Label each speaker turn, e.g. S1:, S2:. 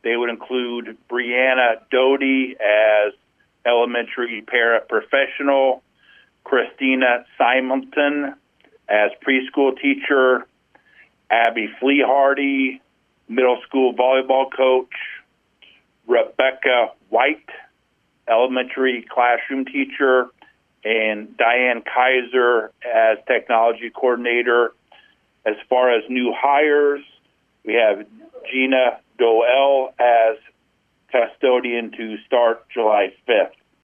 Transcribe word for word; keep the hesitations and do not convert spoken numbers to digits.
S1: They would include Brianna Doty as elementary paraprofessional, Christina Simonton as preschool teacher, Abby Fleehardy, middle school volleyball coach, Rebecca White, elementary classroom teacher, and Diane Kaiser as technology coordinator. As far as new hires, we have Gina Doel as custodian to start July fifth.